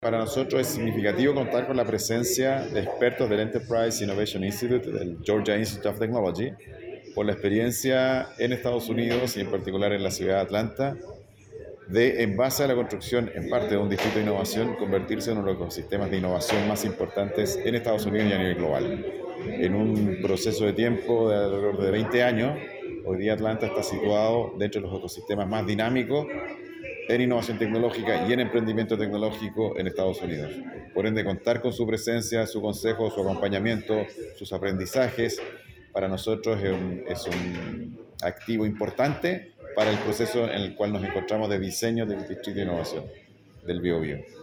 Para nosotros es significativo contar con la presencia de expertos del Enterprise Innovation Institute, del Georgia Institute of Technology, por la experiencia en Estados Unidos y en particular en la ciudad de Atlanta, en base a la construcción en parte de un distrito de innovación, convertirse en uno de los ecosistemas de innovación más importantes en Estados Unidos y a nivel global. En un proceso de tiempo de alrededor de 20 años, hoy día Atlanta está situado dentro de los ecosistemas más dinámicos en innovación tecnológica y en emprendimiento tecnológico en Estados Unidos. Por ende, contar con su presencia, su consejo, su acompañamiento, sus aprendizajes, para nosotros es un activo importante para el proceso en el cual nos encontramos de diseño del distrito de innovación del BioBio.